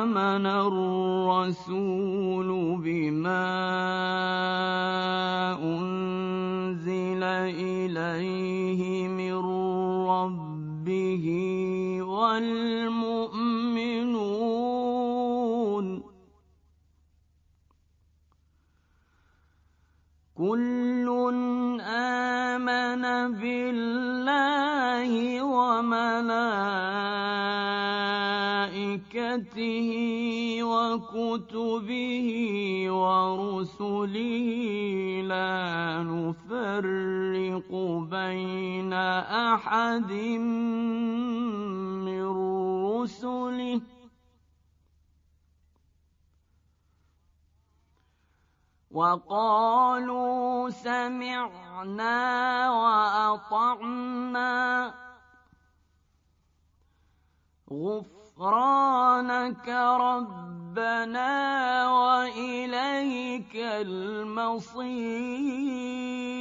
آمَنَ الرَّسُولُ بِمَا أُنزِلَ إِلَيْهِ مِن رَّبِّهِ وَالْمُؤْمِنُونَ كُلٌّ آمَنَ بِاللَّهِ وَمَلَائِكَتِهِ وَكُتُبِهِ وَرُسُلِهِ لَا نُفَرِّقُ بَيْنَ أَحَدٍ مِّن رُّسُلِهِ وَقَالُوا سَمِعْنَا وَأَطَعْنَا غُفْرَانَكَ رَبَّنَا وَإِلَيْكَ الْمَصِيرُ